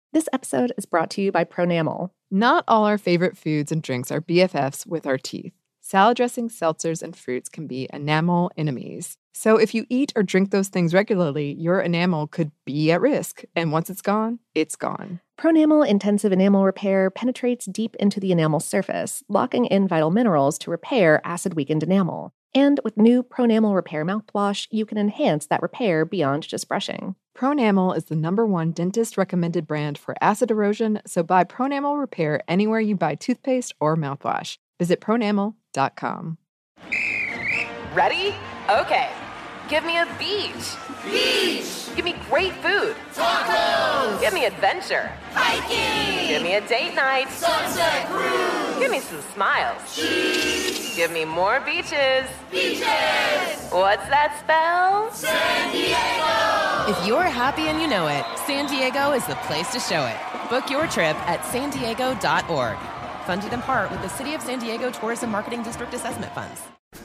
This episode is brought to you by Pronamel. Not all our favorite foods and drinks are BFFs with our teeth. Salad dressings, seltzers, and fruits can be enamel enemies. So if you eat or drink those things regularly, your enamel could be at risk. And once it's gone, it's gone. Pronamel Intensive Enamel Repair penetrates deep into the enamel surface, locking in vital minerals to repair acid-weakened enamel. And with new Pronamel Repair mouthwash, you can enhance that repair beyond just brushing. Pronamel is the #1 dentist-recommended brand for acid erosion, so buy Pronamel Repair anywhere you buy toothpaste or mouthwash. Visit pronamel.com. Ready? Okay. Give me a beach. Beach! Give me great food. Tacos! Give me adventure. Hiking! Give me a date night. Sunset cruise! Give me some smiles. Cheese! Give me more beaches. Beaches! What's that spell? San Diego! If you're happy and you know it, San Diego is the place to show it. Book your trip at sandiego.org. Funded in part with the City of San Diego Tourism Marketing District Assessment Funds.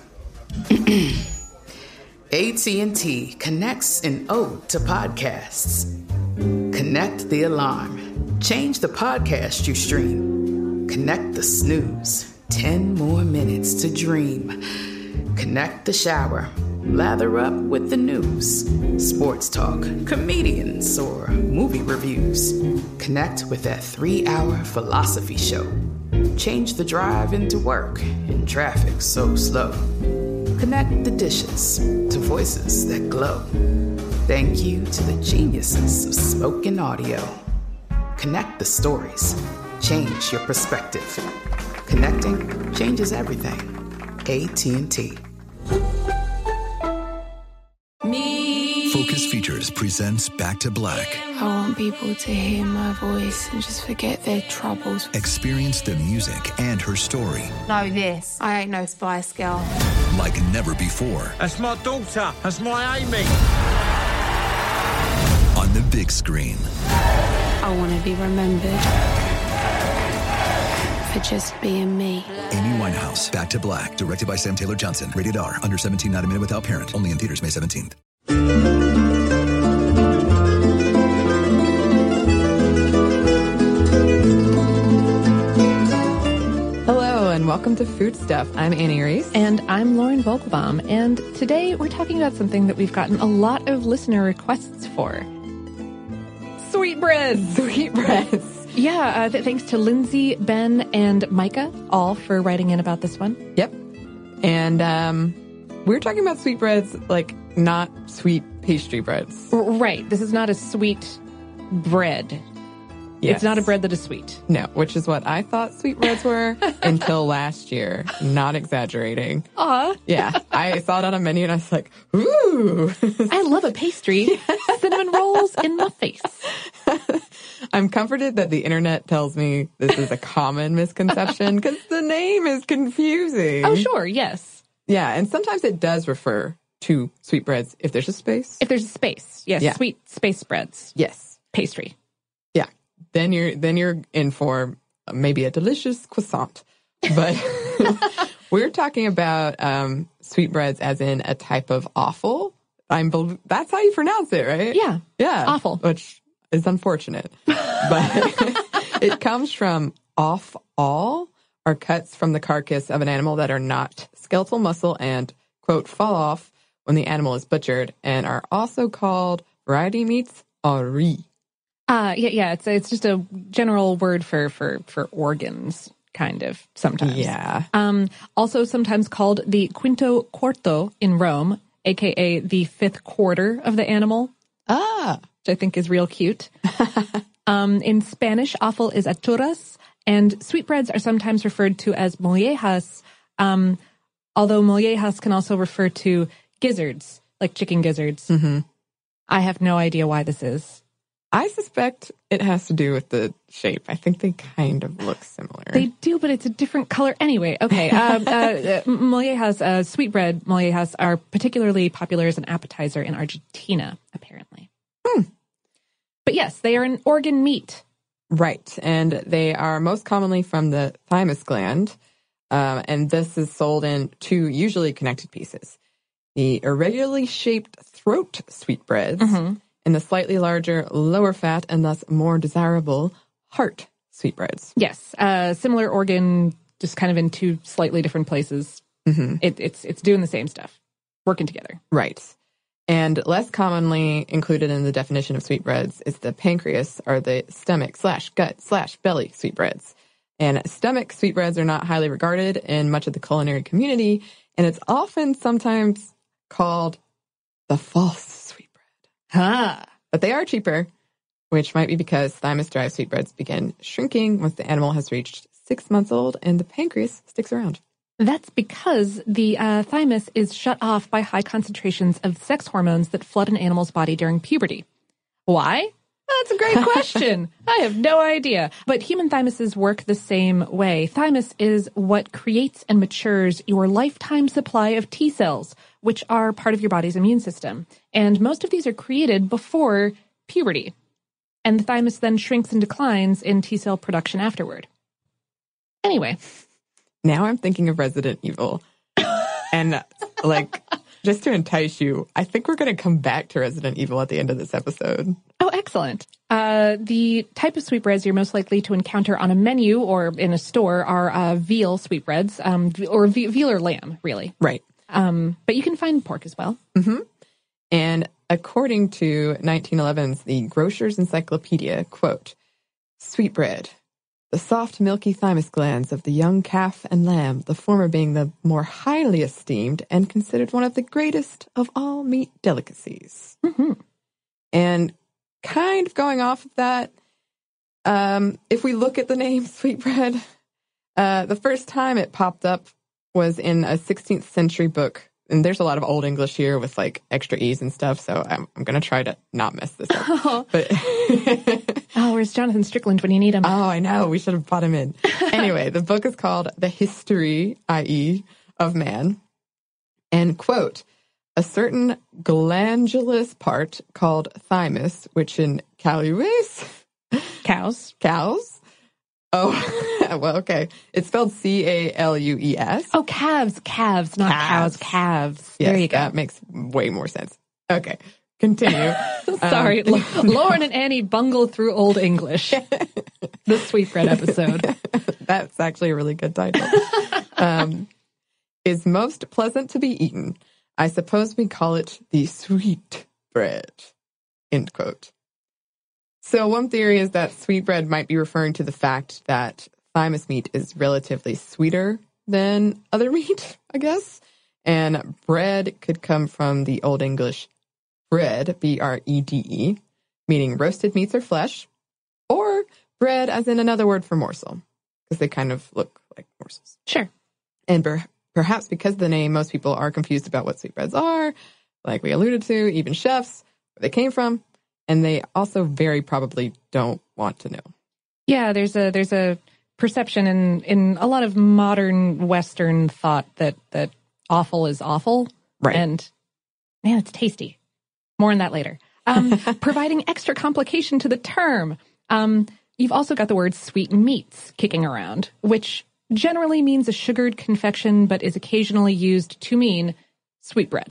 AT&T connects an ode to podcasts. Connect the alarm. Change the podcast you stream. Connect the snooze. 10 more minutes to dream. Connect the shower. Lather up with the news. Sports talk, comedians, or movie reviews. Connect with that 3-hour philosophy show. Change the drive into work in traffic so slow. Connect the dishes to voices that glow. Thank you to the geniuses of spoken audio. Connect the stories. Change your perspective. Connecting changes everything. AT&T. Focus Features presents Back to Black. I want people to hear my voice and just forget their troubles. Experience the music and her story. Know this. I ain't no Spice Girl. Like never before. That's my daughter. That's my Amy. On the big screen. I want to be remembered for just being me. Amy Winehouse, Back to Black. Directed by Sam Taylor Johnson. Rated R. Under 17, not admitted without parent. Only in theaters May 17th. Hello, and welcome to Food Stuff. I'm Annie Reese. And I'm Lauren Vogelbaum, and today we're talking about something that we've gotten a lot of listener requests for. Sweetbreads! Sweetbreads. Yeah, thanks to Lindsay, Ben, and Micah, all for writing in about this one. Yep. And we're talking about sweetbreads, like not sweet pastry breads. Right. This is not a sweet bread. Yes. It's not a bread that is sweet. No, which is what I thought sweetbreads were until last year. Not exaggerating. Aw. Yeah. I saw it on a menu and I was like, ooh. I love a pastry. Cinnamon rolls in my face. I'm comforted that the internet tells me this is a common misconception because the name is confusing. Oh, sure. Yes. Yeah. And sometimes it does refer to sweetbreads if there's a space. If there's a space. Yes. Yeah. Sweet space spreads. Yes. Pastry. Yeah. Then you're in for maybe a delicious croissant. But we're talking about sweetbreads as in a type of offal. That's how you pronounce it, right? Yeah. Yeah. Offal. Which is unfortunate. But it comes from off-all, or cuts from the carcass of an animal that are not skeletal muscle and, quote, fall off when the animal is butchered, and are also called variety meats or riz. Yeah. It's just a general word for organs, kind of, sometimes. Yeah. Also sometimes called the quinto quarto in Rome, aka the 5th quarter of the animal. Which I think is real cute. In Spanish, offal is aturas, and sweetbreads are sometimes referred to as mollejas, although mollejas can also refer to gizzards, like chicken gizzards. Mm-hmm. I have no idea why this is. I suspect it has to do with the shape. I think they kind of look similar. They do, but it's a different color. Anyway, okay. Mollejas, sweetbread mollejas are particularly popular as an appetizer in Argentina, apparently. But yes, they are an organ meat. Right. And they are most commonly from the thymus gland. And this is sold in 2 usually connected pieces. The irregularly shaped throat sweetbreads and the slightly larger, lower fat, and thus more desirable heart sweetbreads. Yes. Similar organ, just kind of in two slightly different places. Mm-hmm. It's doing the same stuff, working together. Right. And less commonly included in the definition of sweetbreads is the pancreas, or the stomach/gut/belly sweetbreads. And stomach sweetbreads are not highly regarded in much of the culinary community, and it's often sometimes called the false sweetbread. But they are cheaper, which might be because thymus-derived sweetbreads begin shrinking once the animal has reached 6 months old and the pancreas sticks around. That's because the thymus is shut off by high concentrations of sex hormones that flood an animal's body during puberty. Why? That's a great question. I have no idea. But human thymuses work the same way. Thymus is what creates and matures your lifetime supply of T cells, which are part of your body's immune system. And most of these are created before puberty. And the thymus then shrinks and declines in T cell production afterward. Anyway. Now I'm thinking of Resident Evil. And, just to entice you, I think we're going to come back to Resident Evil at the end of this episode. Oh, excellent. The type of sweetbreads you're most likely to encounter on a menu or in a store are veal sweetbreads, or veal or lamb, really. Right. But you can find pork as well. Mm-hmm. And according to 1911's The Grocer's Encyclopedia, quote, "Sweetbread, the soft, milky thymus glands of the young calf and lamb, the former being the more highly esteemed and considered one of the greatest of all meat delicacies." Mm-hmm. And kind of going off of that, if we look at the name sweetbread, the first time it popped up was in a 16th century book. And there's a lot of Old English here with extra E's and stuff, so I'm going to try to not mess this up. Oh. But where's Jonathan Strickland when you need him? Oh, I know. We should have brought him in. Anyway, the book is called The History, i.e., of Man. And, quote, "A certain glandulous part called thymus, which in calues..." Cows. Oh, well, okay. It's spelled Calues. Oh, calves, not cows, calves. Yes, there you go. That makes way more sense. Okay, continue. Sorry, Lauren and Annie bungle through Old English. The sweetbread episode. That's actually a really good title. Is most pleasant to be eaten. I suppose we call it the sweet bread. End quote. So one theory is that sweetbread might be referring to the fact that thymus meat is relatively sweeter than other meat, I guess. And bread could come from the Old English bread, B-R-E-D-E, meaning roasted meats or flesh, or bread as in another word for morsel, because they kind of look like morsels. Sure. And perhaps because of the name, most people are confused about what sweetbreads are, like we alluded to, even chefs, where they came from. And they also very probably don't want to know. Yeah, there's a perception in a lot of modern Western thought that awful is awful. Right. And, man, it's tasty. More on that later. Providing extra complication to the term. You've also got the word sweet meats kicking around, which generally means a sugared confection, but is occasionally used to mean sweetbread.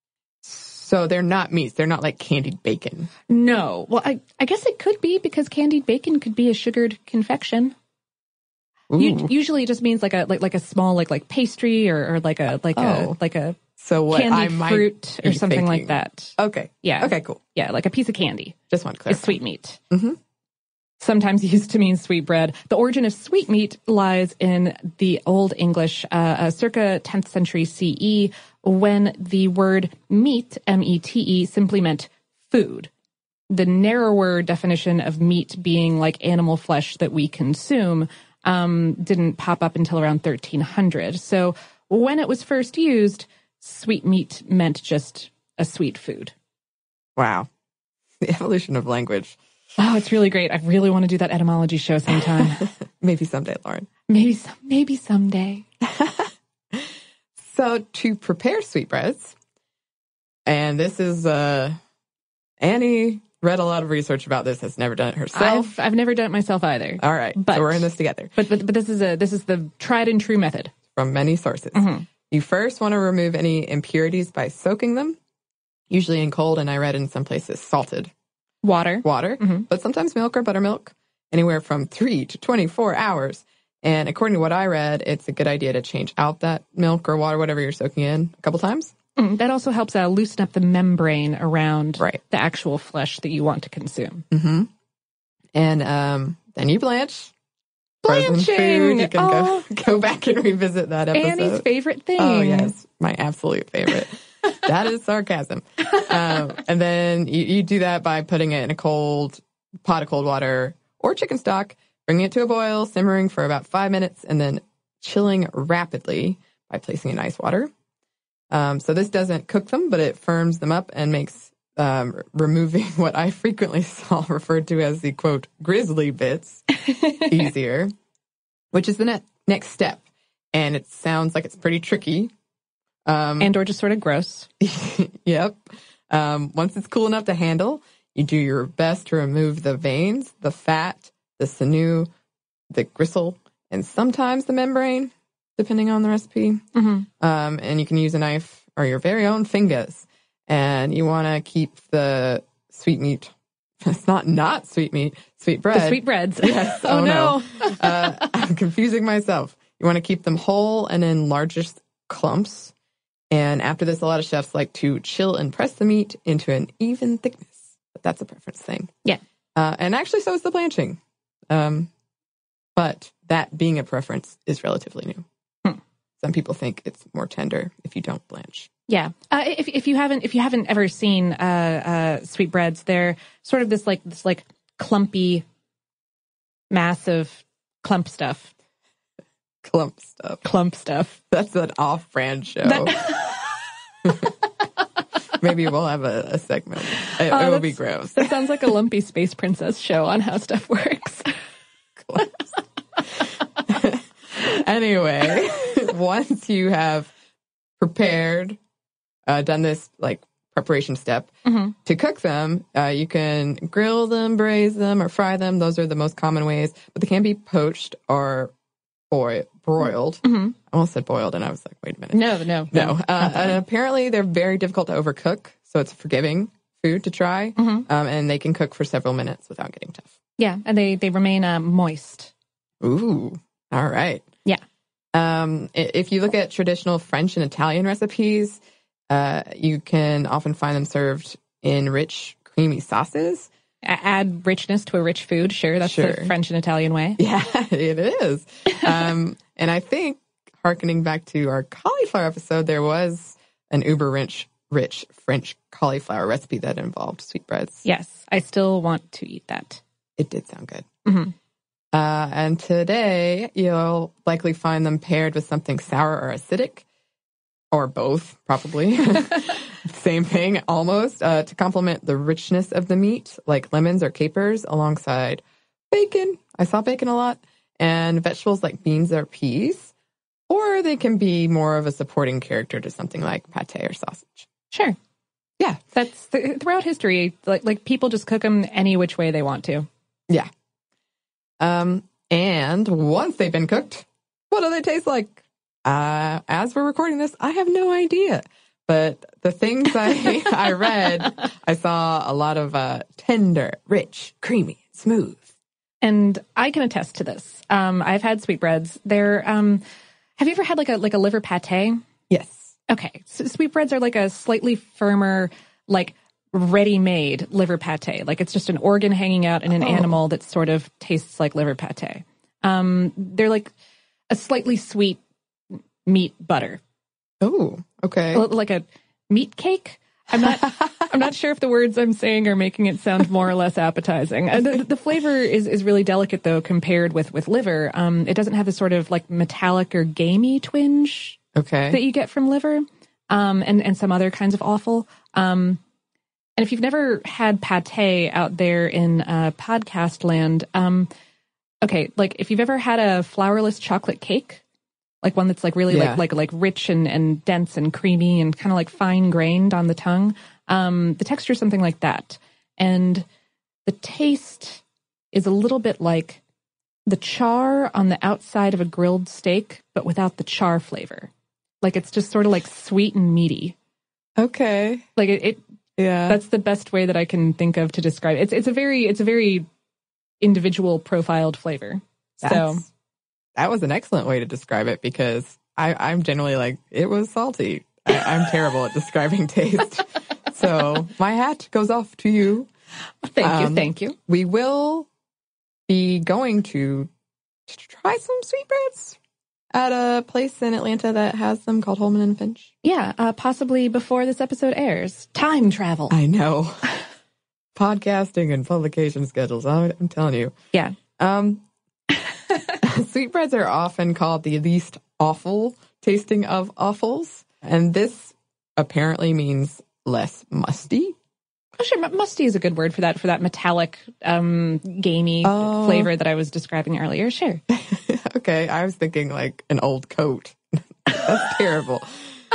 So they're not meats. They're not like candied bacon. No. Well, I guess it could be, because candied bacon could be a sugared confection. Usually it just means like a small like pastry or like a so what candy I might fruit or something thinking. like that. Okay. Yeah. Okay, cool. Yeah, like a piece of candy. Just want to clarify. It's sweet meat. Mm-hmm. Sometimes used to mean sweet bread. The origin of sweet meat lies in the Old English, circa 10th century CE, when the word meat, M-E-T-E, simply meant food. The narrower definition of meat being like animal flesh that we consume didn't pop up until around 1300. So when it was first used, sweet meat meant just a sweet food. Wow. The evolution of language. Oh, it's really great. I really want to do that etymology show sometime. Maybe someday, Lauren. Maybe someday. So to prepare sweetbreads, and this is, Annie read a lot of research about this, has never done it herself. I've never done it myself either. All right. So we're in this together. But this is the tried and true method. From many sources. Mm-hmm. You first want to remove any impurities by soaking them, usually in cold, and I read in some places salted Water. But sometimes milk or buttermilk, anywhere from 3 to 24 hours. And according to what I read, it's a good idea to change out that milk or water, whatever you're soaking in, a couple times. That also helps loosen up the membrane around the actual flesh that you want to consume. Mm-hmm. And then you blanch. Blanching! Food. You can go back and revisit that episode. Annie's favorite thing. Oh, yes. My absolute favorite. That is sarcasm. And then you do that by putting it in a cold pot of cold water or chicken stock, bringing it to a boil, simmering for about 5 minutes, and then chilling rapidly by placing in ice water. So this doesn't cook them, but it firms them up and makes removing what I frequently saw referred to as the, quote, grizzly bits easier, which is the next step. And it sounds like it's pretty tricky. And or just sort of gross. Yep. Once it's cool enough to handle, you do your best to remove the veins, the fat, the sinew, the gristle, and sometimes the membrane, depending on the recipe. Mm-hmm. And you can use a knife or your very own fingers. And you want to keep the sweet meat. It's not sweet meat, sweet bread. The sweet breads. Yes. Oh, no. I'm confusing myself. You want to keep them whole and in largest clumps. And after this, a lot of chefs like to chill and press the meat into an even thickness. But that's a preference thing. Yeah. And actually, so is the blanching. But that being a preference is relatively new. Some people think it's more tender if you don't blanch. Yeah. If you haven't ever seen sweetbreads, they're sort of this clumpy, massive clump stuff. Clump stuff. That's an off-brand show. Maybe we'll have a segment. It will be gross. That sounds like a lumpy space princess show on how stuff works. Anyway, once you have prepared, done this preparation step to cook them, you can grill them, braise them, or fry them. Those are the most common ways, but they can be poached or broiled. I almost said boiled, and I was like, wait a minute. No. And apparently, they're very difficult to overcook, so it's a forgiving food to try, and they can cook for several minutes without getting tough. Yeah, and they remain moist. Ooh, all right. Yeah. If you look at traditional French and Italian recipes, you can often find them served in rich, creamy sauces. Add richness to a rich food. Sure, that's the French and Italian way. Yeah, it is. And I think, hearkening back to our cauliflower episode, there was an uber rich French cauliflower recipe that involved sweetbreads. Yes, I still want to eat that. It did sound good. And today, you'll likely find them paired with something sour or acidic, or both, probably. Same thing, almost, to complement the richness of the meat, like lemons or capers, alongside bacon. I saw bacon a lot. And vegetables like beans or peas. Or they can be more of a supporting character to something like pate or sausage. Sure. Yeah. That's throughout history, like people just cook them any which way they want to. Yeah. And once they've been cooked, what do they taste like? As we're recording this, I have no idea. But the things I read, I saw a lot of tender, rich, creamy, smooth. And I can attest to this. I've had sweetbreads. They're have you ever had like a liver pate? Yes. Okay. So sweetbreads are like a slightly firmer, like ready-made liver pate. Like it's just an organ hanging out in an animal that sort of tastes like liver pate. They're like a slightly sweet meat butter. Oh, okay. Like a meat cake. I'm not sure if the words I'm saying are making it sound more or less appetizing. The flavor is really delicate though compared with liver. It doesn't have this sort of like metallic or gamey twinge that you get from liver, and some other kinds of offal. And if you've never had pate out there in podcast land, like if you've ever had a flourless chocolate cake, like one that's like really like rich and dense and creamy and kind of like fine grained on the tongue. The texture is something like that. And the taste is a little bit like the char on the outside of a grilled steak, but without the char flavor. Like it's just sort of like sweet and meaty. Okay. Like it Yeah. That's the best way that I can think of to describe it. It's a very individual profiled flavor. So that was an excellent way to describe it, because I'm generally like, it was salty. I'm terrible at describing taste. So my hat goes off to you. Thank you. We will be going to try some sweetbreads at a place in Atlanta that has them called Holman and Finch. Yeah, possibly before this eepisode airs. Time travel. I know. Podcasting and publication schedules. I'm telling you. Yeah. Sweetbreads are often called the least awful tasting of offals. And this apparently means less musty. Oh, sure. Musty is a good word for that metallic, gamey flavor that I was describing earlier. Sure. Okay. I was thinking like an old coat. That's terrible.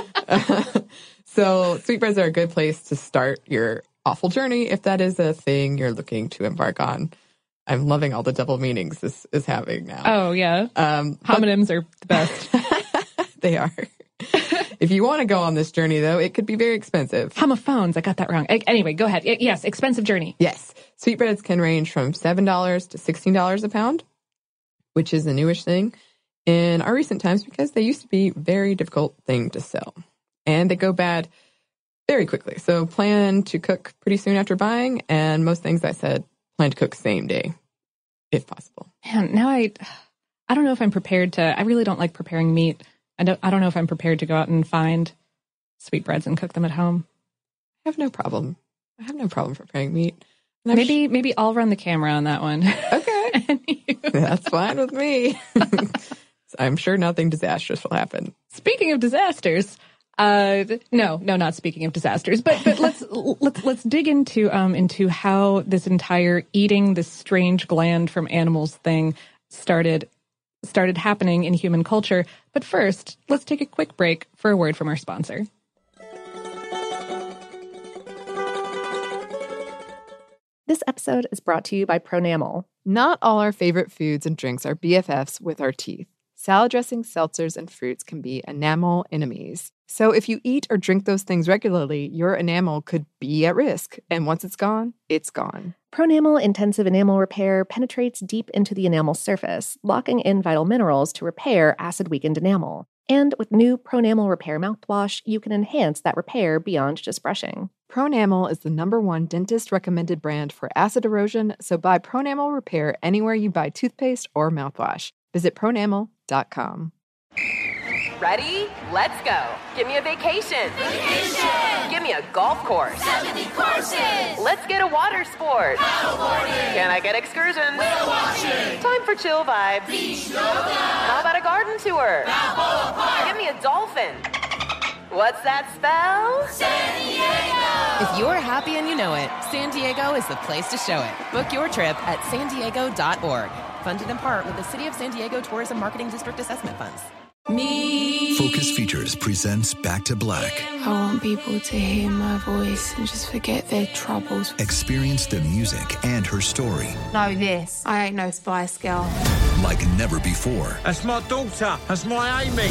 So sweetbreads are a good place to start your awful journey if that is a thing you're looking to embark on. I'm loving all the double meanings this is having now. Oh, yeah. Homonyms are the best. They are. If you want to go on this journey, though, it could be very expensive. Homophones. I got that wrong. Anyway, go ahead. Yes, expensive journey. Yes. Sweetbreads can range from $7 to $16 a pound, which is a newish thing in our recent times because they used to be a very difficult thing to sell. And they go bad very quickly. So plan to cook pretty soon after buying. And most things I said, plan to cook same day, if possible. Man, now I don't know if I'm prepared to. I really don't like preparing meat. I don't know if I'm prepared to go out and find sweetbreads and cook them at home. I have no problem preparing meat. Maybe I'll run the camera on that one. Okay. That's fine with me. I'm sure nothing disastrous will happen. Speaking of disasters, no, not speaking of disasters, but let's dig into how this entire eating this strange gland from animals thing started happening in human culture. But first, let's take a quick break for a word from our sponsor. This episode is brought to you by Pronamel. Not all our favorite foods and drinks are BFFs with our teeth. Salad dressings, seltzers, and fruits can be enamel enemies. So if you eat or drink those things regularly, your enamel could be at risk. And once it's gone, it's gone. Pronamel Intensive Enamel Repair penetrates deep into the enamel surface, locking in vital minerals to repair acid-weakened enamel. And with new Pronamel Repair mouthwash, you can enhance that repair beyond just brushing. Pronamel is the #1 dentist-recommended brand for acid erosion, so buy Pronamel Repair anywhere you buy toothpaste or mouthwash. Visit pronamel.com. Ready? Let's go. Give me a vacation. Vacation! Give me a golf course. 70 courses! Let's get a water sport. Paddleboarding! Can I get excursions? Whale watching! Time for chill vibes. Beach yoga! How about a garden tour? Balboa Park! Give me a dolphin. What's that spell? San Diego! If you're happy and you know it, San Diego is the place to show it. Book your trip at sandiego.org. Funded in part with the City of San Diego Tourism Marketing District Assessment Funds. Focus Features presents Back to Black. I want people to hear my voice and just forget their troubles. Experience the music and her story. Know this. I ain't no Spice Girl. Like never before. That's my daughter. That's my Amy.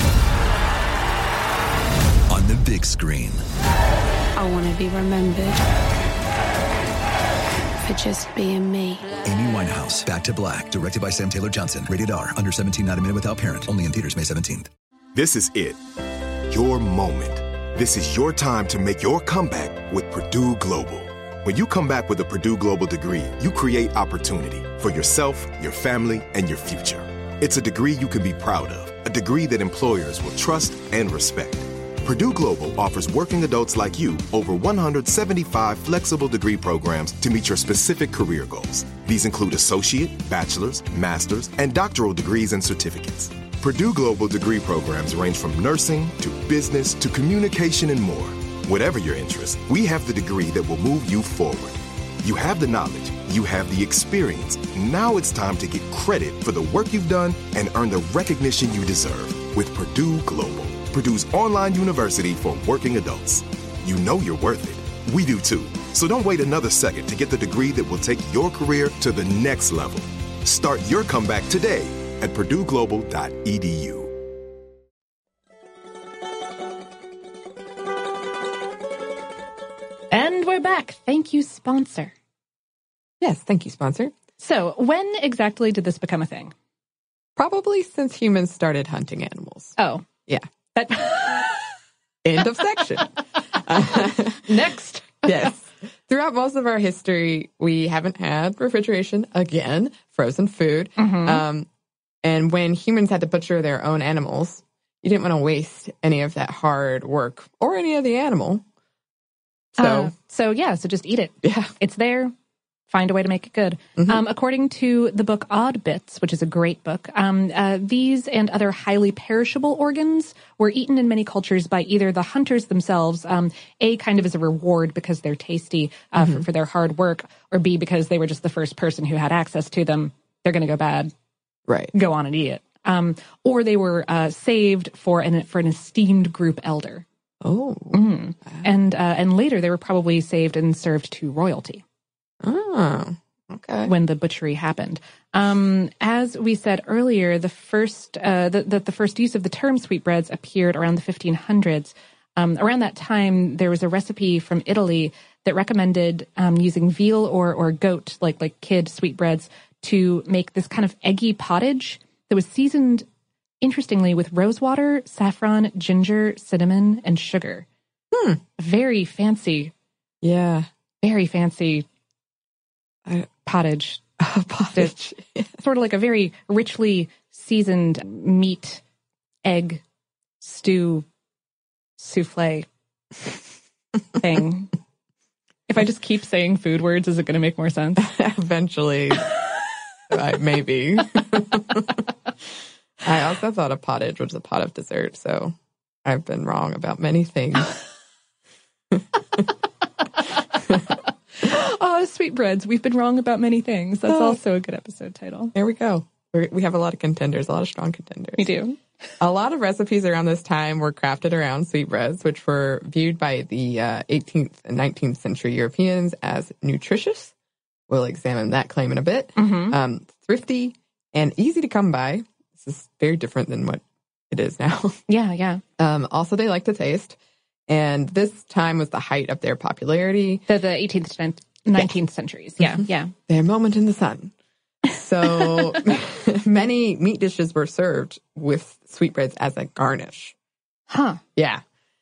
On the big screen. I want to be remembered for just being me. Amy Winehouse, Back to Black, directed by Sam Taylor Johnson. Rated R, under 17, not admitted without parent. Only in theaters May 17th. This is it. Your moment. This is your time to make your comeback with Purdue Global. When you come back with a Purdue Global degree, you create opportunity for yourself, your family, and your future. It's a degree you can be proud of, a degree that employers will trust and respect. Purdue Global offers working adults like you over 175 flexible degree programs to meet your specific career goals. These include associate, bachelor's, master's, and doctoral degrees and certificates. Purdue Global degree programs range from nursing to business to communication and more. Whatever your interest, we have the degree that will move you forward. You have the knowledge, you have the experience. Now it's time to get credit for the work you've done and earn the recognition you deserve with Purdue Global. Purdue's online university for working adults. You know you're worth it. We do too. So don't wait another second to get the degree that will take your career to the next level. Start your comeback today at purdueglobal.edu. And we're Black, thank you, sponsor. Yes, thank you, sponsor. So, when exactly did this become a thing? Probably since humans started hunting animals. Oh. Yeah. That... End of section. Next. Yes. Throughout most of our history, we haven't had refrigeration, again, frozen food. Mm-hmm. And when humans had to butcher their own animals, you didn't want to waste any of that hard work or any of the animal. So just eat it. Yeah. It's there. Find a way to make it good. Mm-hmm. According to the book Odd Bits, which is a great book, these and other highly perishable organs were eaten in many cultures by either the hunters themselves, A, kind of as a reward because they're tasty for their hard work, or B, because they were just the first person who had access to them. They're going to go bad. Right. Go on and eat it. Or they were saved for an esteemed group elder. Oh. Mm. And later they were probably saved and served to royalty. Oh, okay. When the butchery happened. As we said earlier, the first use of the term sweetbreads appeared around the 1500s. Around that time, there was a recipe from Italy that recommended using veal or goat, like kid sweetbreads, to make this kind of eggy pottage that was seasoned, interestingly, with rosewater, saffron, ginger, cinnamon, and sugar. Very fancy. Yeah. Very fancy pottage. Pottage. Sort of like a very richly seasoned meat, egg, stew, souffle thing. If I just keep saying food words, is it going to make more sense? Eventually. Maybe. I also thought a pottage was a pot of dessert, so I've been wrong about many things. Oh, sweetbreads. We've been wrong about many things. That's also a good episode title. There we go. We have a lot of contenders, a lot of strong contenders. We do. A lot of recipes around this time were crafted around sweetbreads, which were viewed by the 18th and 19th century Europeans as nutritious. We'll examine that claim in a bit. Mm-hmm. Thrifty and easy to come by. This is very different than what it is now. Yeah. Also, they like to taste. And this time was the height of their popularity. The 18th to 19th centuries. Yeah, yeah. Their moment in the sun. So many meat dishes were served with sweetbreads as a garnish. Huh. Yeah.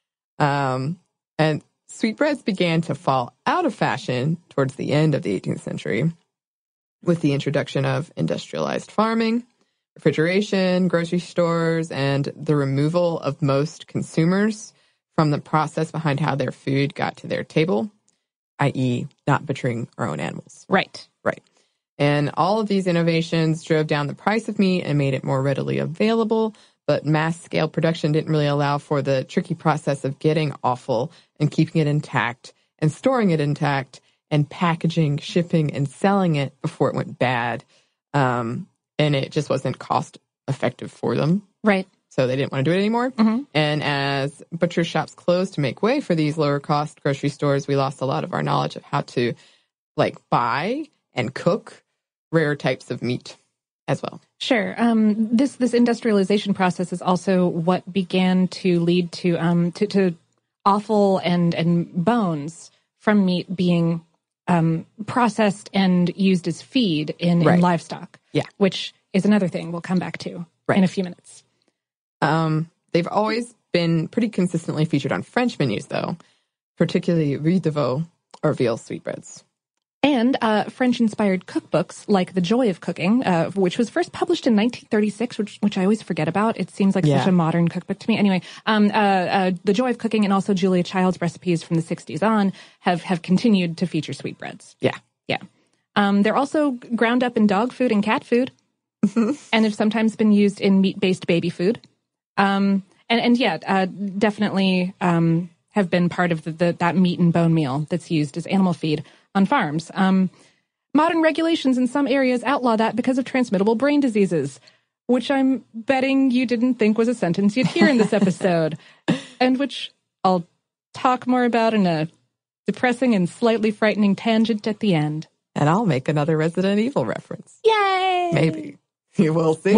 And sweetbreads began to fall out of fashion towards the end of the 18th century with the introduction of industrialized farming, refrigeration, grocery stores, and the removal of most consumers from the process behind how their food got to their table, i.e. not butchering our own animals. Right. And all of these innovations drove down the price of meat and made it more readily available, but mass-scale production didn't really allow for the tricky process of getting offal and keeping it intact and storing it intact and packaging, shipping, and selling it before it went bad. And it just wasn't cost-effective for them. Right. So they didn't want to do it anymore. Mm-hmm. And as butcher shops closed to make way for these lower-cost grocery stores, we lost a lot of our knowledge of how to, buy and cook rare types of meat as well. Sure. This industrialization process is also what began to lead to offal and bones from meat being processed and used as feed in livestock. Yeah. Which is another thing we'll come back to in a few minutes. They've always been pretty consistently featured on French menus, though, particularly riz de veau or veal sweetbreads. And French-inspired cookbooks like The Joy of Cooking, which was first published in 1936, which I always forget about. It seems like such a modern cookbook to me. Anyway, The Joy of Cooking and also Julia Child's recipes from the 60s on have continued to feature sweetbreads. Yeah. They're also ground up in dog food and cat food, and have sometimes been used in meat-based baby food. Definitely have been part of that meat and bone meal that's used as animal feed on farms. Modern regulations in some areas outlaw that because of transmittable brain diseases, which I'm betting you didn't think was a sentence you'd hear in this episode, and which I'll talk more about in a depressing and slightly frightening tangent at the end. And I'll make another Resident Evil reference. Yay! Maybe. You will see.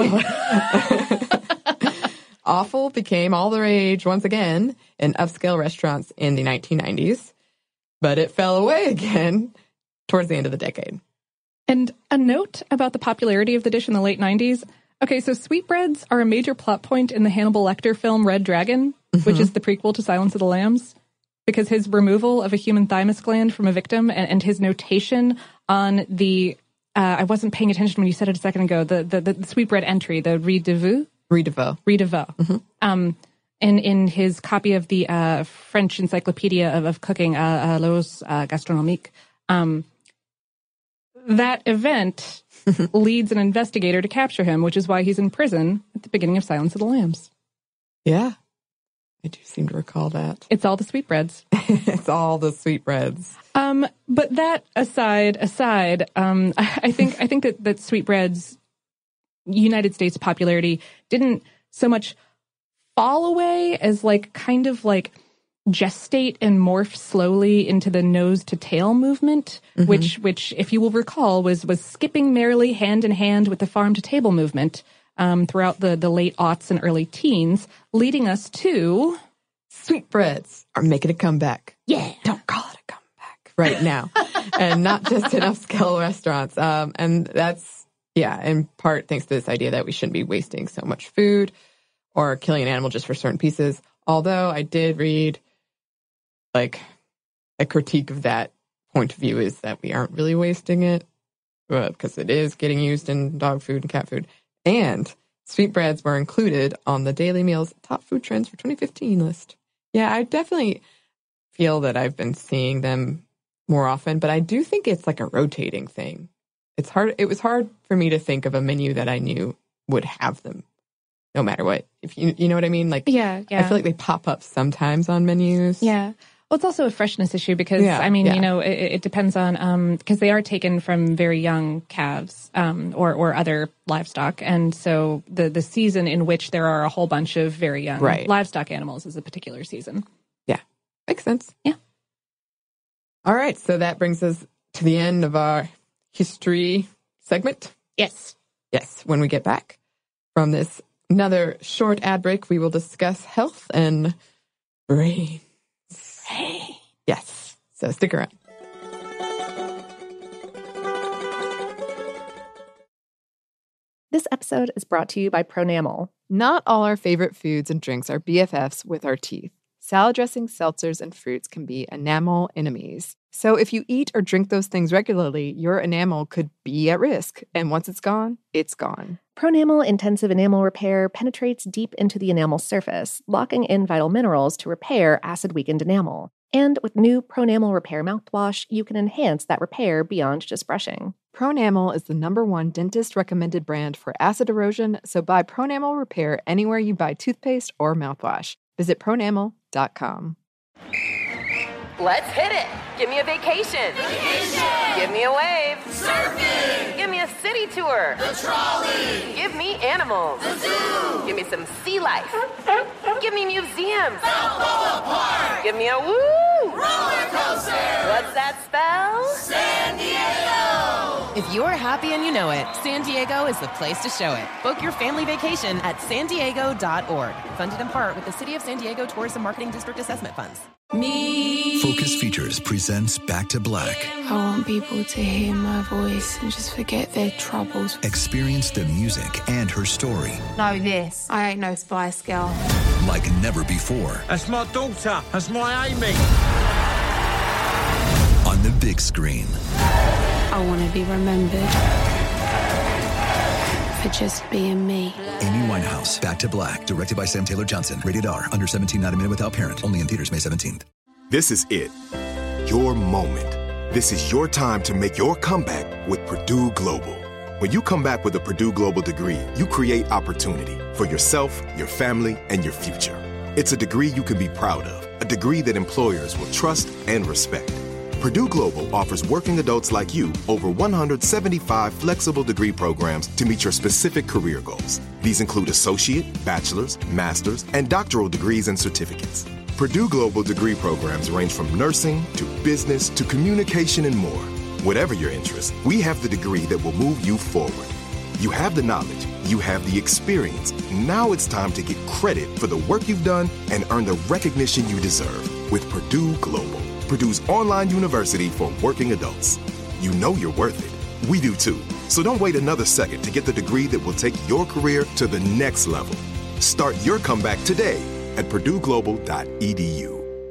Offal became all the rage once again in upscale restaurants in the 1990s. but it fell away again towards the end of the decade. And a note about the popularity of the dish in the late 90s. Okay, so sweetbreads are a major plot point in the Hannibal Lecter film Red Dragon, which is the prequel to Silence of the Lambs, because his removal of a human thymus gland from a victim and his notation on the, I wasn't paying attention when you said it a second ago, the sweetbread entry, the riz de veau. Riz de veau. Riz de veau. In his copy of the French Encyclopedia of Cooking, L'Os Gastronomique, that event leads an investigator to capture him, which is why he's in prison at the beginning of Silence of the Lambs. Yeah. I do seem to recall that. It's all the sweetbreads. It's all the sweetbreads. But that aside, I think that sweetbreads' United States popularity didn't so much fall away as kind of gestate and morph slowly into the nose to tail movement, which if you will recall was skipping merrily hand in hand with the farm to table movement throughout the late aughts and early teens, leading us to sweetbreads are making a comeback. Yeah. Don't call it a comeback right now. And not just in upscale restaurants. And that's, in part thanks to this idea that we shouldn't be wasting so much food or killing an animal just for certain pieces. Although I did read a critique of that point of view is that we aren't really wasting it because it is getting used in dog food and cat food. And sweetbreads were included on the Daily Meal's Top Food Trends for 2015 list. Yeah, I definitely feel that I've been seeing them more often, but I do think it's like a rotating thing. It's hard. It was hard for me to think of a menu that I knew would have them no matter what. If you know what I mean? Yeah. I feel like they pop up sometimes on menus. Yeah. Well, it's also a freshness issue because, it depends on, because they are taken from very young calves or other livestock. And so the season in which there are a whole bunch of very young livestock animals is a particular season. Yeah. Makes sense. Yeah. All right. So that brings us to the end of our history segment. Yes. Yes. When we get back from this another short ad break, we will discuss health and brain. Hey. Yes. So stick around. This episode is brought to you by Pronamel. Not all our favorite foods and drinks are BFFs with our teeth. Salad dressings, seltzers, and fruits can be enamel enemies. So if you eat or drink those things regularly, your enamel could be at risk. And once it's gone, it's gone. Pronamel Intensive Enamel Repair penetrates deep into the enamel surface, locking in vital minerals to repair acid-weakened enamel. And with new Pronamel Repair mouthwash, you can enhance that repair beyond just brushing. Pronamel is the #1 dentist-recommended brand for acid erosion, so buy Pronamel Repair anywhere you buy toothpaste or mouthwash. Visit pronamel.com. Let's hit it. Give me a vacation. Give me a wave. Surfing. Give me a city tour. The trolley. Give me animals. The zoo. Give me some sea life. Give me museums. Balboa Park. Give me a woo. Roller coaster. What's that spell? San Diego. If you're happy and you know it, San Diego is the place to show it. Book your family vacation at sandiego.org. Funded in part with the City of San Diego Tourism Marketing District Assessment Funds. Focus Features presents Back to Black. I want people to hear my voice and just forget their troubles. Experience the music and her story. Know this. I ain't no Spice Girl. Like never before. That's my daughter. That's my Amy. On the big screen. I want to be remembered for just being me. Amy Winehouse, Back to Black, directed by Sam Taylor Johnson. Rated R, under 17, not a minute without parent. Only in theaters May 17th. This is it. Your moment. This is your time to make your comeback with Purdue Global. When you come back with a Purdue Global degree, you create opportunity for yourself, your family, and your future. It's a degree you can be proud of, a degree that employers will trust and respect. Purdue Global offers working adults like you over 175 flexible degree programs to meet your specific career goals. These include associate, bachelor's, master's, and doctoral degrees and certificates. Purdue Global degree programs range from nursing to business to communication and more. Whatever your interest, we have the degree that will move you forward. You have the knowledge, you have the experience. Now it's time to get credit for the work you've done and earn the recognition you deserve with Purdue Global. Purdue's online university for working adults. You know you're worth it. We do too. So don't wait another second to get the degree that will take your career to the next level. Start your comeback today at PurdueGlobal.edu.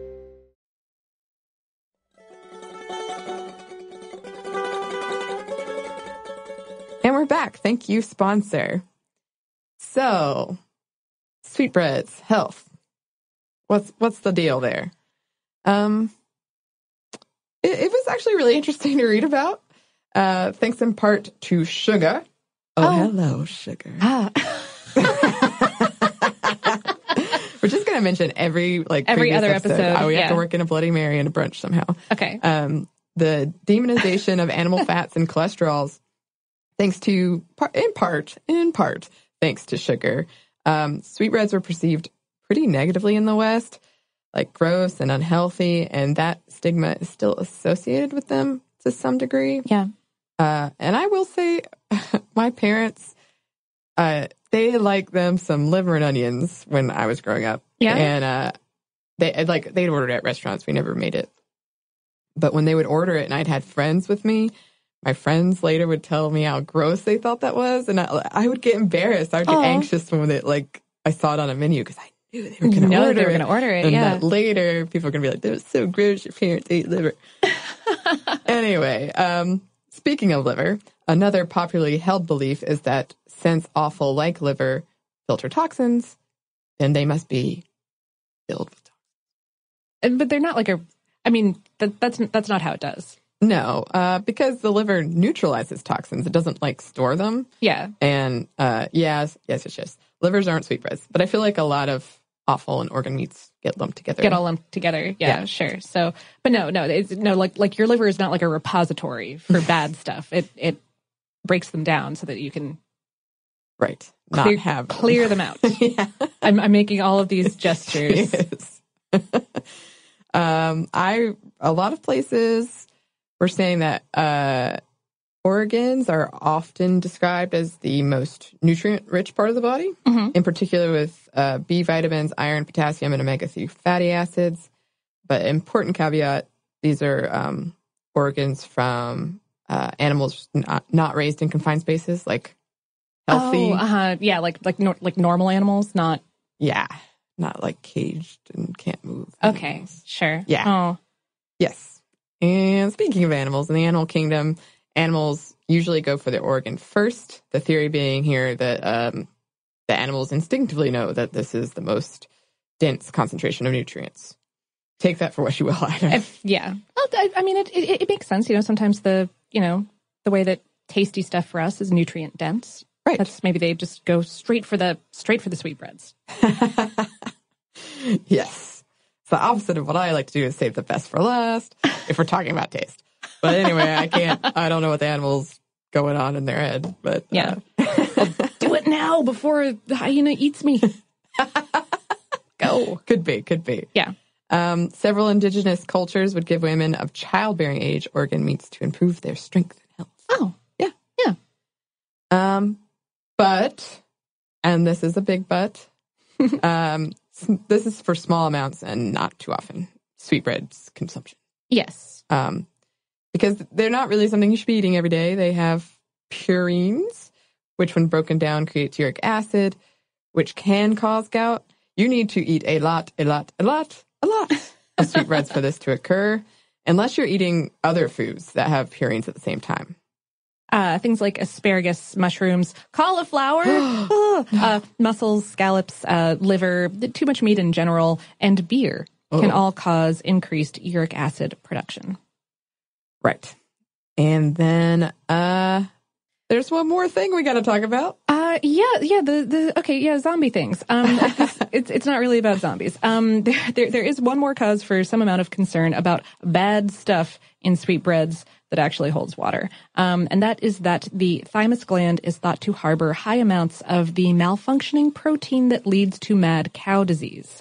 And we're back. Thank you, sponsor. So, sweetbreads, health. What's the deal there? It was actually really interesting to read about. Thanks in part to sugar. Oh, hello, sugar. We're just going to mention every other episode. We have to work in a Bloody Mary and a brunch somehow. Okay. The demonization of animal fats and cholesterols, thanks to, in part, thanks to sugar. Sweetbreads were perceived pretty negatively in the West, like gross and unhealthy, and that stigma is still associated with them to some degree. Yeah. And I will say, my parents, they like them some liver and onions when I was growing up. Yeah. And they'd order it at restaurants. We never made it. But when they would order it and I'd had friends with me, my friends later would tell me how gross they thought that was. And I would get embarrassed. I would get anxious when I saw it on a menu because I knew they were going to order it. And that later, people are going to be like, that was so gross, your parents ate liver. Anyway, speaking of liver, another popularly held belief is that since offal like liver filter toxins, then they must be filled with toxins. But they're not that's not how it does. No, because the liver neutralizes toxins. It doesn't store them. Yeah. And yes. Livers aren't sweetbreads, but I feel like a lot of offal and organ meats get lumped together. Get all lumped together. Yeah, sure. So, but no, it's like your liver is not like a repository for bad stuff. It breaks them down so that you can clear them out. Yeah. I'm making all of these gestures. Yes. A lot of places were saying that organs are often described as the most nutrient-rich part of the body, in particular with B vitamins, iron, potassium, and omega-3 fatty acids. But important caveat, these are organs from animals not raised in confined spaces, like healthy. Yeah, like normal animals, not... Yeah, not like caged and can't move. Okay, animals. Sure. Yeah. Oh. Yes. And speaking of animals, in the animal kingdom, animals usually go for the organ first. The theory being here that the animals instinctively know that this is the most dense concentration of nutrients. Take that for what you will. Yeah. Well, I mean, it makes sense. Sometimes the way that tasty stuff for us is nutrient dense. Right. That's maybe they just go straight for the sweetbreads. Yes. It's the opposite of what I like to do is save the best for last if we're talking about taste. But anyway, I don't know what the animal's going on in their head. But yeah. Do it now before the hyena eats me. Go. Could be. Yeah. Several indigenous cultures would give women of childbearing age organ meats to improve their strength and health. Oh. Yeah. But, and this is a big but, this is for small amounts and not too often. Sweetbreads consumption. Yes. Because they're not really something you should be eating every day. They have purines, which when broken down creates uric acid, which can cause gout. You need to eat a lot of sweetbreads for this to occur, unless you're eating other foods that have purines at the same time. Things like asparagus, mushrooms, cauliflower, mussels, scallops, liver, too much meat in general, and beer can all cause increased uric acid production. Right. And then there's one more thing we got to talk about. Zombie things. It's not really about zombies. There is one more cause for some amount of concern about bad stuff in sweetbreads that actually holds water. And that is that the thymus gland is thought to harbor high amounts of the malfunctioning protein that leads to mad cow disease.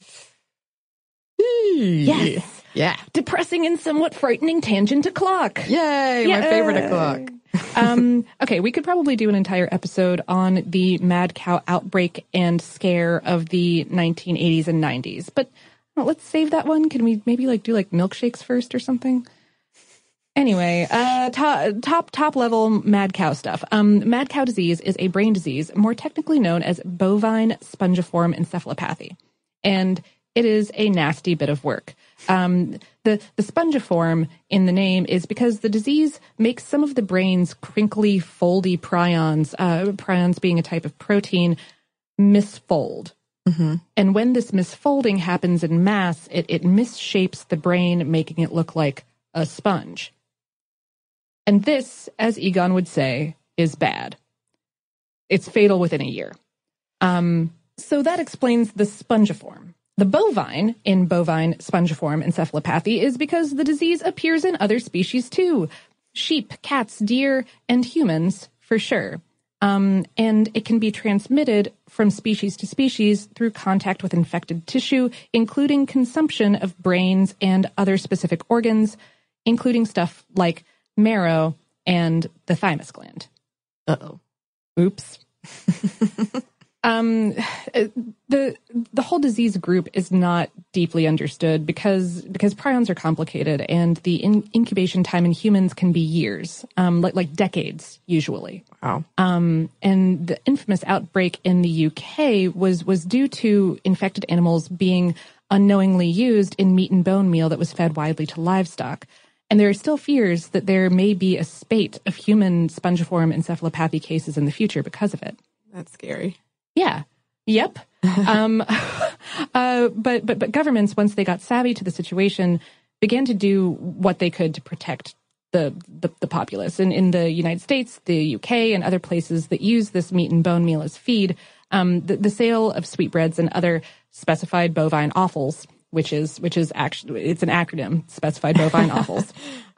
Yes. Yeah. Depressing and somewhat frightening tangent to clock. Yay. My favorite o'clock. Okay, we could probably do an entire episode on the mad cow outbreak and scare of the 1980s and 90s, but Well, let's save that one. Can we maybe do milkshakes first or something? Anyway, top level mad cow stuff. Mad cow disease is a brain disease, more technically known as bovine spongiform encephalopathy. And it is a nasty bit of work. The spongiform in the name is because the disease makes some of the brain's crinkly, foldy prions, prions being a type of protein, misfold. Mm-hmm. And when this misfolding happens in mass, it misshapes the brain, making it look like a sponge. And this, as Egon would say, is bad. It's fatal within a year. So that explains the spongiform. The bovine in bovine spongiform encephalopathy is because the disease appears in other species too. Sheep, cats, deer, and humans, for sure. And it can be transmitted from species to species through contact with infected tissue, including consumption of brains and other specific organs, including stuff like marrow and the thymus gland. Uh-oh. Oops. The whole disease group is not deeply understood because prions are complicated and the incubation time in humans can be years, like decades usually. Wow. And the infamous outbreak in the UK was due to infected animals being unknowingly used in meat and bone meal that was fed widely to livestock. And there are still fears that there may be a spate of human spongiform encephalopathy cases in the future because of it. That's scary. Yeah. Yep. But governments, once they got savvy to the situation, began to do what they could to protect the populace. And in the United States, the UK, and other places that use this meat and bone meal as feed, the sale of sweetbreads and other specified bovine offals, which is actually, it's an acronym, specified bovine offals.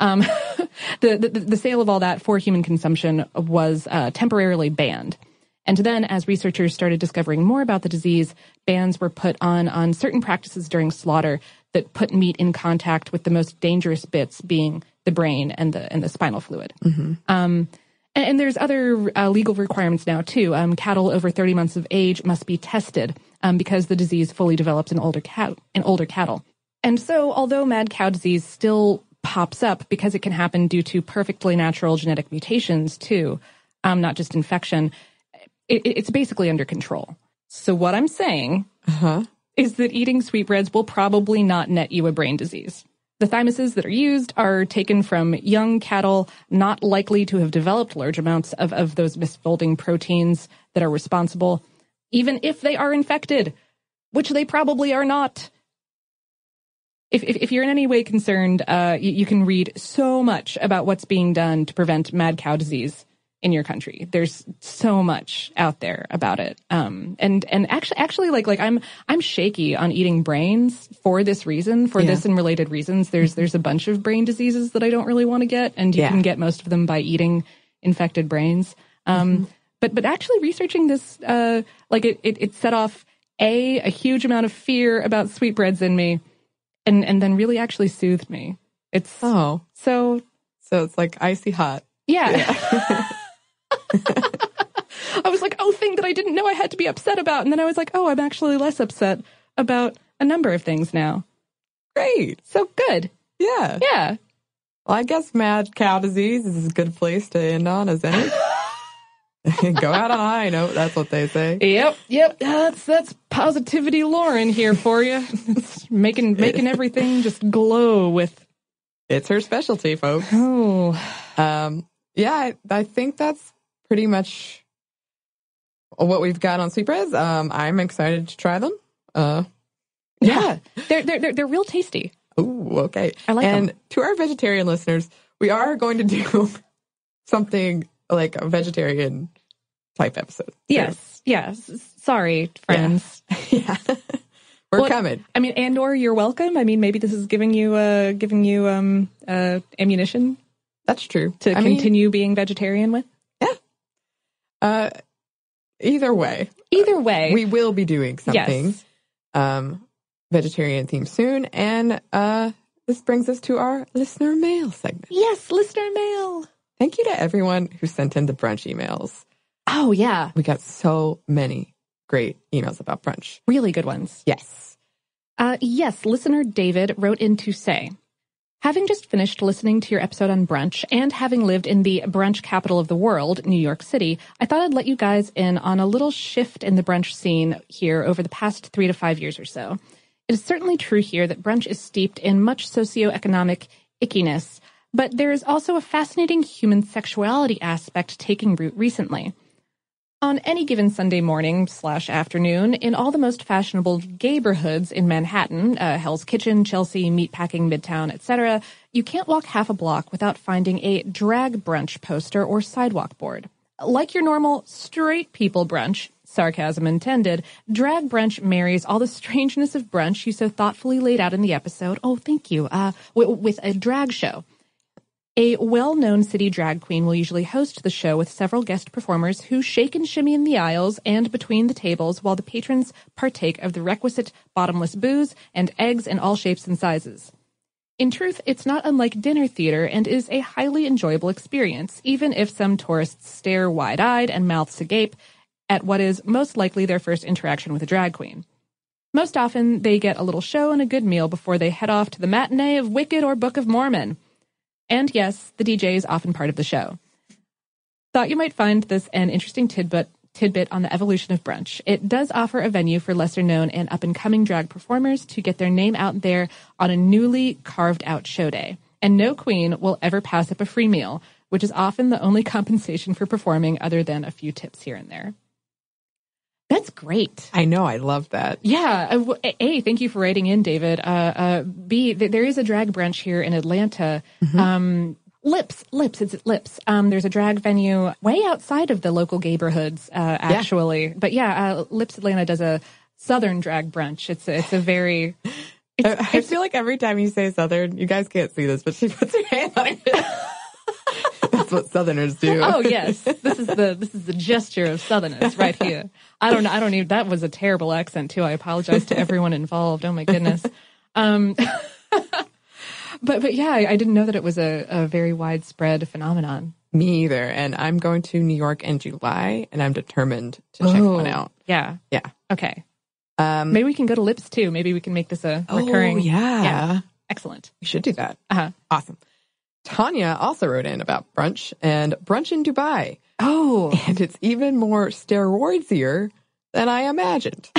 The sale of all that for human consumption was temporarily banned. And then, as researchers started discovering more about the disease, bans were put on certain practices during slaughter that put meat in contact with the most dangerous bits, being the brain and the spinal fluid. Mm-hmm. And there's other legal requirements now too. Cattle over 30 months of age must be tested because the disease fully develops in older cattle. And so, although mad cow disease still pops up because it can happen due to perfectly natural genetic mutations too, not just infection, it's basically under control. So what I'm saying is that eating sweetbreads will probably not net you a brain disease. The thymuses that are used are taken from young cattle not likely to have developed large amounts of those misfolding proteins that are responsible, even if they are infected, which they probably are not. If you're in any way concerned, you can read so much about what's being done to prevent mad cow disease in your country. There's so much out there about it. And actually like I'm shaky on eating brains for this reason, this and related reasons. There's a bunch of brain diseases that I don't really want to get, and you can get most of them by eating infected brains. But actually researching this, it set off a huge amount of fear about sweetbreads in me, and then really actually soothed me. It's so it's like icy hot. Yeah. I was like, thing that I didn't know I had to be upset about. And then I was like, I'm actually less upset about a number of things now. Great. So good. Yeah. Yeah. Well, I guess mad cow disease is as good a place to end on as any. Go out on a high note. That's what they say. Yep. That's positivity Lauren here for you. It's making everything just glow with. It's her specialty, folks. Oh. Yeah, I think that's pretty much what we've got on sweetbreads. I'm excited to try them. Yeah. They're real tasty. Ooh, okay. I like them. And to our vegetarian listeners, we are going to do something like a vegetarian type episode. Yes. Sorry, friends. Yeah. We're coming. I mean, and/or you're welcome. I mean, maybe this is giving you ammunition. That's true. To continue being vegetarian with? Yeah. Either way. We will be doing something vegetarian themed soon. And this brings us to our listener mail segment. Yes, listener mail. Thank you to everyone who sent in the brunch emails. Oh, yeah. We got so many great emails about brunch. Really good ones. Yes. Yes, listener David wrote in to say, having just finished listening to your episode on brunch and having lived in the brunch capital of the world, New York City, I thought I'd let you guys in on a little shift in the brunch scene here over the past 3 to 5 years or so. It is certainly true here that brunch is steeped in much socioeconomic ickiness, but there is also a fascinating human sexuality aspect taking root recently. On any given Sunday morning / afternoon, in all the most fashionable gayborhoods in Manhattan, Hell's Kitchen, Chelsea, Meatpacking, Midtown, etc., you can't walk half a block without finding a drag brunch poster or sidewalk board. Like your normal straight people brunch, sarcasm intended, drag brunch marries all the strangeness of brunch you so thoughtfully laid out in the episode. Oh, thank you. With a drag show. A well-known city drag queen will usually host the show with several guest performers who shake and shimmy in the aisles and between the tables while the patrons partake of the requisite bottomless booze and eggs in all shapes and sizes. In truth, it's not unlike dinner theater and is a highly enjoyable experience, even if some tourists stare wide-eyed and mouths agape at what is most likely their first interaction with a drag queen. Most often, they get a little show and a good meal before they head off to the matinee of Wicked or Book of Mormon. And yes, the DJ is often part of the show. Thought you might find this an interesting tidbit on the evolution of brunch. It does offer a venue for lesser-known and up-and-coming drag performers to get their name out there on a newly carved-out show day. And no queen will ever pass up a free meal, which is often the only compensation for performing other than a few tips here and there. That's great. I know. I love that. Yeah. A, thank you for writing in, David. B, there is a drag brunch here in Atlanta. Mm-hmm. Lips. It's at Lips. There's a drag venue way outside of the local gayborhoods, actually. Yeah. But yeah, Lips Atlanta does a Southern drag brunch. It's a very... I feel like every time you say Southern, you guys can't see this, but she puts her hand on her head. That's what Southerners do. Oh yes, this is the gesture of Southerners right here. I don't know. That was a terrible accent too. I apologize to everyone involved. Oh my goodness. But yeah, I didn't know that it was a very widespread phenomenon. Me either. And I'm going to New York in July, and I'm determined to check one out. Yeah. Yeah. Okay. Maybe we can go to Lips too. Maybe we can make this a recurring. Oh yeah. Excellent. We should do that. Uh-huh. Awesome. Tanya also wrote in about brunch and brunch in Dubai. Oh. And it's even more steroidsier than I imagined.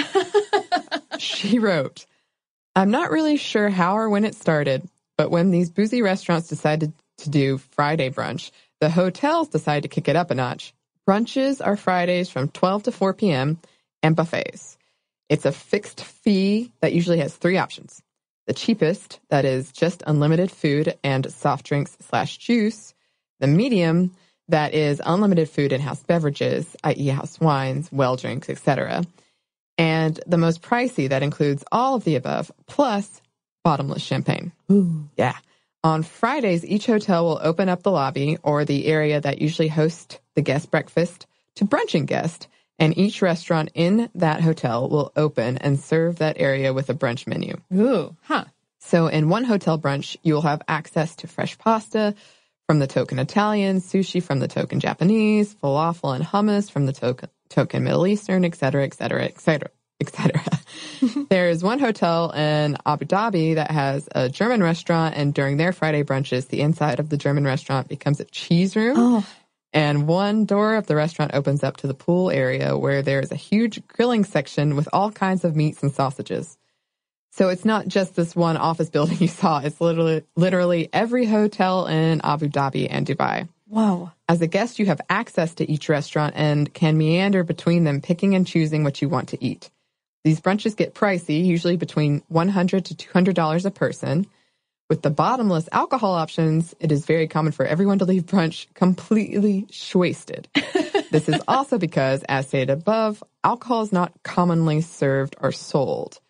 She wrote, I'm not really sure how or when it started, but when these boozy restaurants decided to do Friday brunch, the hotels decided to kick it up a notch. Brunches are Fridays from 12 to 4 p.m. and buffets. It's a fixed fee that usually has 3 options. The cheapest, that is just unlimited food and soft drinks / juice. The medium, that is unlimited food and house beverages, i.e. house wines, well drinks, etc. And the most pricey, that includes all of the above, plus bottomless champagne. Ooh. Yeah. On Fridays, each hotel will open up the lobby or the area that usually hosts the guest breakfast to brunching guests, and each restaurant in that hotel will open and serve that area with a brunch menu. Ooh, huh. So in one hotel brunch, you will have access to fresh pasta from the token Italian, sushi from the token Japanese, falafel and hummus from the token Middle Eastern, et cetera, et cetera, et cetera, et cetera. There is one hotel in Abu Dhabi that has a German restaurant, and during their Friday brunches, the inside of the German restaurant becomes a cheese room. Oh. And one door of the restaurant opens up to the pool area where there is a huge grilling section with all kinds of meats and sausages. So it's not just this one office building you saw. It's literally every hotel in Abu Dhabi and Dubai. Wow. As a guest, you have access to each restaurant and can meander between them, picking and choosing what you want to eat. These brunches get pricey, usually between $100 to $200 a person. With the bottomless alcohol options, it is very common for everyone to leave brunch completely wasted. This is also because, as stated above, alcohol is not commonly served or sold.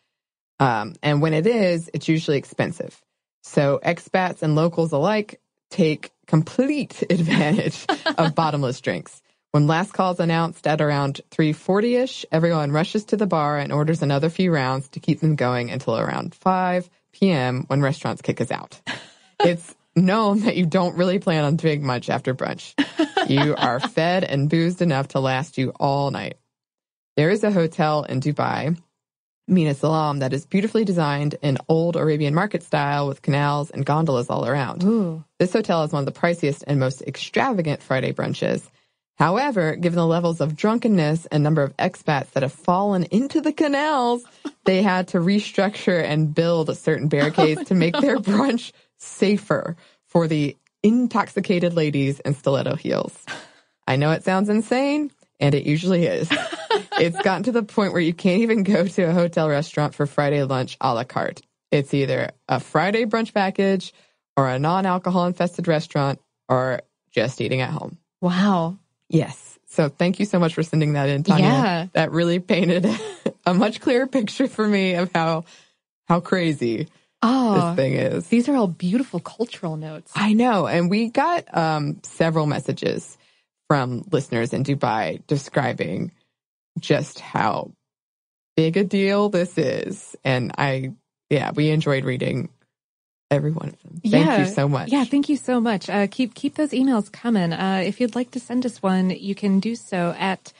And when it is, it's usually expensive. So expats and locals alike take complete advantage of bottomless drinks. When last call is announced at around 3:40-ish, everyone rushes to the bar and orders another few rounds to keep them going until around 5 p.m. when restaurants kick us out. It's known that you don't really plan on doing much after brunch. You are fed and boozed enough to last you all night. There is a hotel in Dubai Mina Salam that is beautifully designed in old Arabian market style with canals and gondolas all around. Ooh. This hotel is one of the priciest and most extravagant Friday brunches. However, given the levels of drunkenness and number of expats that have fallen into the canals, they had to restructure and build certain barricades to make their brunch safer for the intoxicated ladies in stiletto heels. I know it sounds insane, and it usually is. It's gotten to the point where you can't even go to a hotel restaurant for Friday lunch a la carte. It's either a Friday brunch package or a non-alcohol infested restaurant or just eating at home. Wow. Yes. So thank you so much for sending that in, Tanya. Yeah. That really painted a much clearer picture for me of how crazy this thing is. These are all beautiful cultural notes. I know. And we got several messages from listeners in Dubai describing just how big a deal this is. And we enjoyed reading every one of them. Thank you so much. Yeah, thank you so much. Keep those emails coming. If you'd like to send us one, you can do so at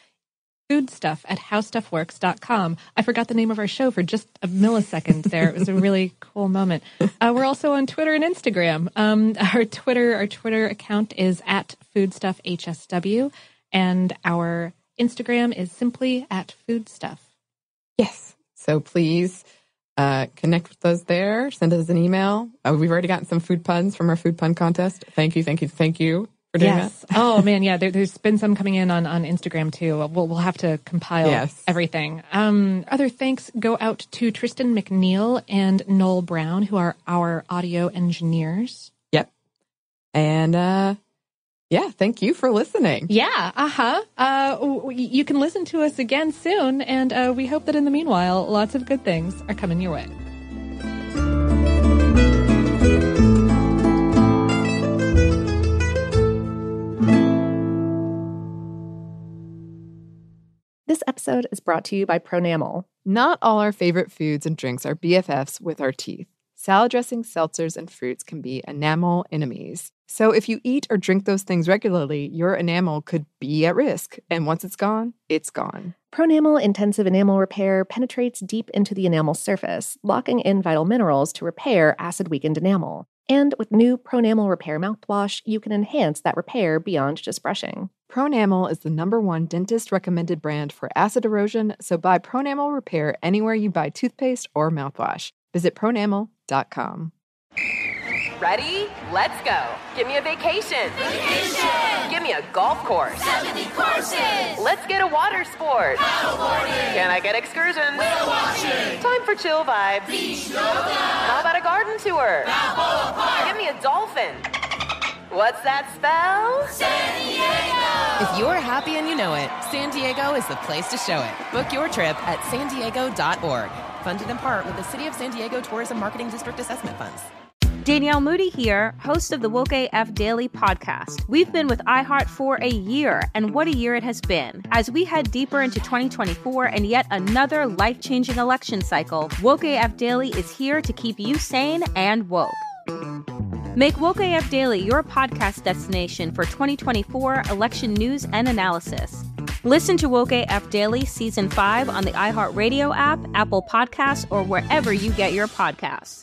foodstuff@howstuffworks.com. I forgot the name of our show for just a millisecond there. It was a really cool moment. We're also on Twitter and Instagram. Our Twitter account is at foodstuffhsw, and our Instagram is simply at foodstuff. Yes. So please connect with us there. Send us an email. We've already gotten some food puns from our food pun contest. Thank you for doing that. Oh man, yeah. There's been some coming in on Instagram too. We'll have to compile everything. Other thanks go out to Tristan McNeil and Noel Brown, who are our audio engineers. Yep. And thank you for listening. Yeah. You can listen to us again soon, and we hope that in the meanwhile, lots of good things are coming your way. This episode is brought to you by Pronamel. Not all our favorite foods and drinks are BFFs with our teeth. Salad dressings, seltzers, and fruits can be enamel enemies. So if you eat or drink those things regularly, your enamel could be at risk. And once it's gone, it's gone. Pronamel Intensive Enamel Repair penetrates deep into the enamel surface, locking in vital minerals to repair acid-weakened enamel. And with new Pronamel Repair mouthwash, you can enhance that repair beyond just brushing. Pronamel is the #1 dentist-recommended brand for acid erosion, so buy Pronamel Repair anywhere you buy toothpaste or mouthwash. Visit pronamel.com. Ready? Let's go. Give me a vacation. Vacation! Give me a golf course. 70 courses! Let's get a water sport. Paddleboarding! Can I get excursions? Whale watching! Time for chill vibes. Beach yoga! How about a garden tour? Balboa Park! Give me a dolphin. What's that spell? San Diego! If you're happy and you know it, San Diego is the place to show it. Book your trip at sandiego.org. Funded in part with the City of San Diego Tourism Marketing District Assessment Funds. Danielle Moody here, host of the Woke AF Daily podcast. We've been with iHeart for a year, and what a year it has been. As we head deeper into 2024 and yet another life-changing election cycle, Woke AF Daily is here to keep you sane and woke. Make Woke AF Daily your podcast destination for 2024 election news and analysis. Listen to Woke AF Daily Season 5 on the iHeartRadio app, Apple Podcasts, or wherever you get your podcasts.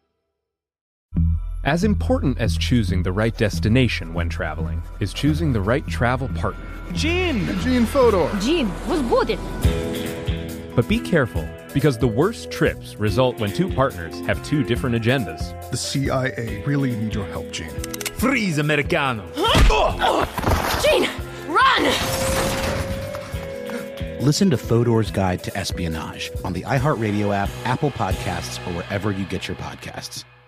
As important as choosing the right destination when traveling is choosing the right travel partner. Gene Fodor. Gene, was good. But be careful, because the worst trips result when two partners have two different agendas. The CIA really need your help, Gene. Freeze, Americano. Gene, run! Listen to Fodor's Guide to Espionage on the iHeartRadio app, Apple Podcasts, or wherever you get your podcasts.